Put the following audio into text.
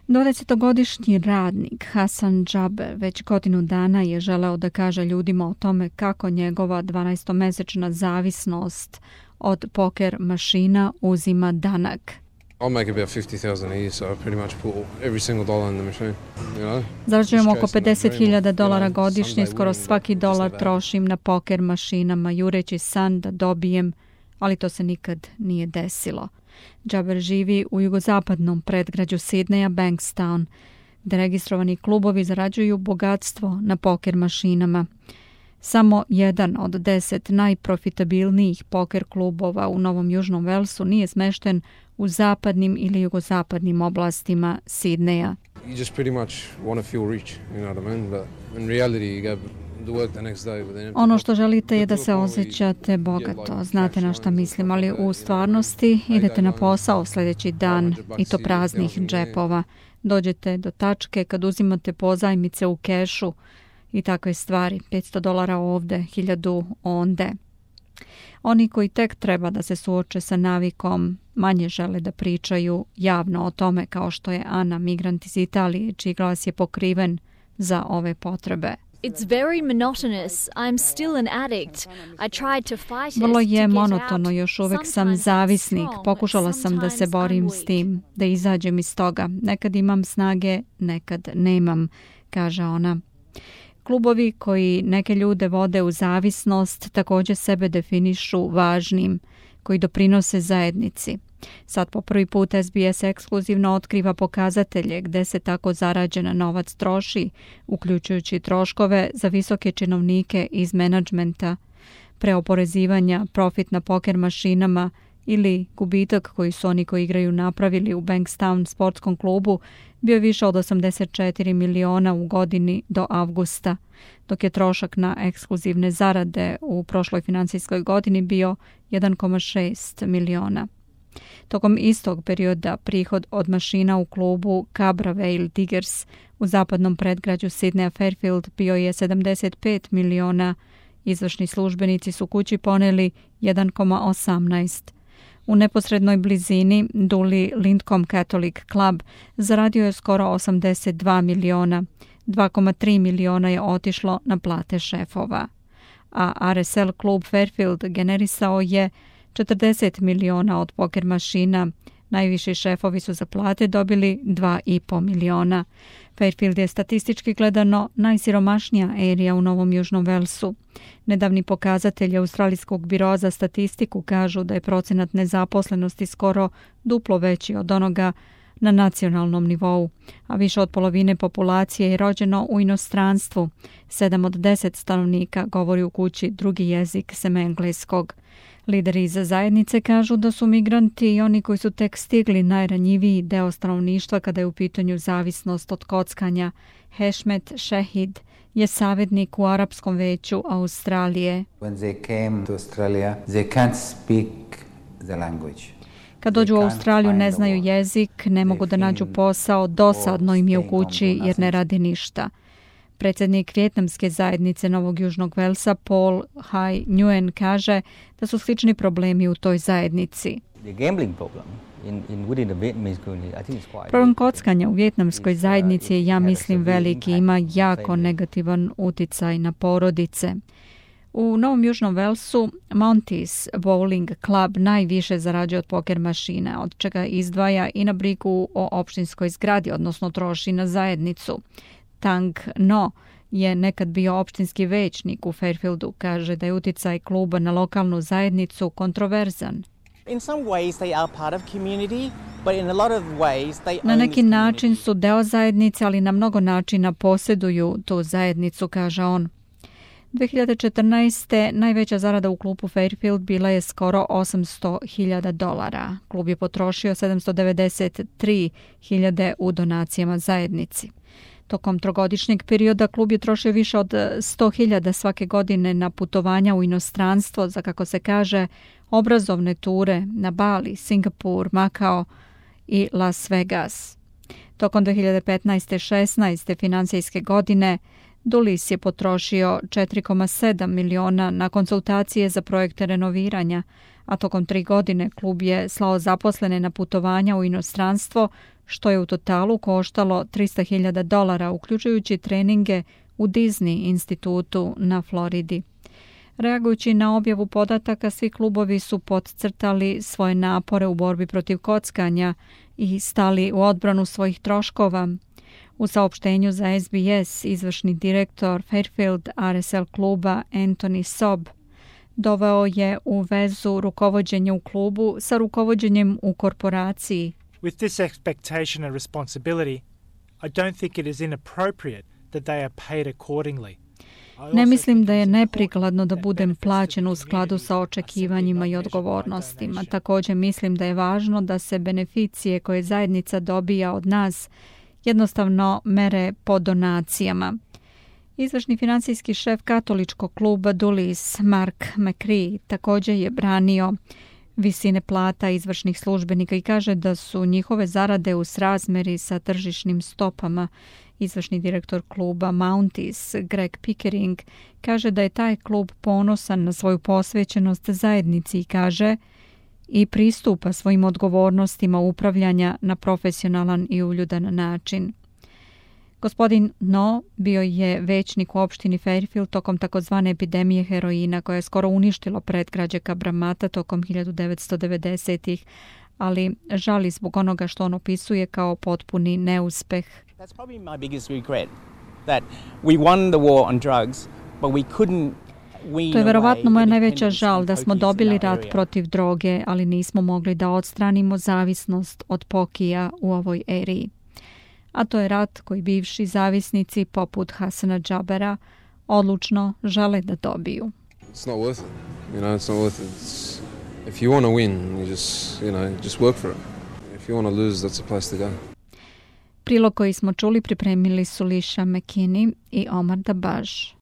20-godišnji radnik Hasan Džaber već godinu dana je želeo da kaže ljudima o tome kako njegova 12-mesečna zavisnost od poker mašina uzima danak. I'll make about $50,000 a year, so I pretty much put every single dollar in the machine, you know. Zarađujem oko $50,000 godišnje, skoro svaki dolar trošim na poker mašinama, jureći san da dobijem, ali to se nikad nije desilo. Džaber živi u jugozapadnom predgrađu Sidneja, Bankstown, gde registrovani klubovi zarađuju bogatstvo na poker mašinama. Samo jedan od 10 najprofitabilnijih poker klubova u Novom Južnom Velsu nije smešten u zapadnim ili jugozapadnim oblastima Sidneja. You just pretty much want to feel rich, you know what I mean? But in reality, you go to work the next day with an empty Ono što želite je da se osjećate bogato, znate na šta mislim, ali u stvarnosti idete na posao sljedeći dan i to praznih džepova. Dođete do tačke kad uzimate pozajmice u kešu i takve stvari, $500 ovde, 1000 onde. Oni koji tek treba da se suoče sa navikom manje žele da pričaju javno o tome, kao što je Ana, migrant iz Italije, čiji glas je pokriven za ove potrebe. It's very monotonous. I'm still an addict. I tried to fight it. Vrlo je monotono, još uvek sam zavisnik. Pokušala sam da se borim s tim, da izađem iz toga. Nekad imam snage, nekad nemam, kaže ona. Klubovi koji neke ljude vode u zavisnost također sebe definišu važnim, koji doprinose zajednici. Sad po prvi put SBS ekskluzivno otkriva pokazatelje gde se tako zarađen novac troši, uključujući troškove za visoke činovnike iz menadžmenta, preoporezivanja, profit na poker mašinama ili gubitak koji su oni koji igraju napravili u Bankstown sportskom klubu bio više od 84 miliona u godini do avgusta, dok je trošak na ekskluzivne zarade u prošloj financijskoj godini bio 1,6 miliona. Tokom istog perioda prihod od mašina u klubu Cabra Vale Diggers u zapadnom predgrađu Sidneja Fairfield bio je 75 miliona. Izvršni službenici su kući poneli 1,18. U neposrednoj blizini Duli Lindcombe Catholic Club zaradio je skoro 82 miliona. 2,3 miliona je otišlo na plate šefova. A RSL klub Fairfield generisao je 40 miliona od poker mašina. Najviši šefovi su za plate dobili 2,5 miliona. Fairfield je statistički gledano najsiromašnija erija u Novom Južnom Velsu. Nedavni pokazatelji Australijskog biroa za statistiku kažu da je procenat nezaposlenosti skoro duplo veći od onoga na nacionalnom nivou, a više od polovine populacije je rođeno u inostranstvu. 7 od 10 stanovnika govori u kući drugi jezik sem engleskog. Lideri iz zajednice kažu da su migranti i oni koji su tek stigli najranjiviji deo stanovništva kada je u pitanju zavisnost od kockanja. Hešmet Šehid je savjetnik u Arapskom veću Australije. When they came to Australia, they can't speak the language. Kad dođu u Australiju ne znaju jezik, ne mogu da nađu posao, dosadno im je u kući jer ne radi ništa. Predsjednik Vjetnamske zajednice Novog Južnog Velsa Paul Hai Nguyen kaže da su slični problemi u toj zajednici. Problem kockanja u vjetnamskoj zajednici je, ja mislim, veliki, ima jako negativan uticaj na porodice. U Novom Južnom Velsu Monty's Bowling Club najviše zarađuje od poker mašina, od čega izdvaja i na brigu o opštinskoj zgradi, odnosno troši na zajednicu. Tang No je nekad bio opštinski većnik u Fairfieldu, kaže da je uticaj kluba na lokalnu zajednicu kontroverzan. Na neki način su deo zajednice, ali na mnogo načina posjeduju tu zajednicu, kaže on. 2014. najveća zarada u klubu Fairfield bila je skoro $800,000. Klub je potrošio $793,000 u donacijama zajednici. Tokom trogodišnjeg perioda klub je trošio više od $100,000 svake godine na putovanja u inostranstvo za, kako se kaže, obrazovne ture na Bali, Singapur, Makao i Las Vegas. Tokom 2015-16. financijske godine Dulles je potrošio $4,7 miliona na konsultacije za projekte renoviranja, a tokom 3 godine klub je slao zaposlene na putovanja u inostranstvo što je u totalu koštalo $300,000, uključujući treninge u Disney institutu na Floridi. Reagujući na objavu podataka, svi klubovi su podcrtali svoje napore u borbi protiv kockanja i stali u odbranu svojih troškova. U saopštenju za SBS izvršni direktor Fairfield RSL kluba Anthony Sob doveo je u vezu rukovođenje u klubu sa rukovođenjem u korporaciji. With this expectation and responsibility, I don't think it is inappropriate that they are paid accordingly. Ne mislim da je neprikladno da budem plaćen u skladu sa očekivanjima i odgovornostima. Također mislim da je važno da se beneficije koje zajednica dobija od nas jednostavno mere po donacijama. Izvršni financijski šef katoličkog kluba Dulles, Mark McCree, također je branio visine plata izvršnih službenika i kaže da su njihove zarade u srazmeri sa tržišnim stopama. Izvršni direktor kluba Mounties, Greg Pickering, kaže da je taj klub ponosan na svoju posvećenost zajednici i kaže i pristupa svojim odgovornostima upravljanja na profesionalan i uljudan način. Gospodin No bio je većnik u opštini Fairfield tokom takozvane epidemije heroina koja je skoro uništilo predgrađe Kabramata tokom 1990-ih, ali žali zbog onoga što on opisuje kao potpuni neuspeh. That's probably my biggest regret, that we won the war on drugs, but we couldn't. To je verovatno moja najveća žal da smo dobili rat protiv droge, ali nismo mogli da odstranimo zavisnost od pokija u ovoj eriji. A to je rat koji bivši zavisnici poput Hasana Džabera odlučno žele da dobiju. It's not worth it. It's not worth it. If you want to win, just work for it. If you want to lose, that's the place to go. Prilog koji smo čuli pripremili su Lisha McKinney i Omar Dabaž.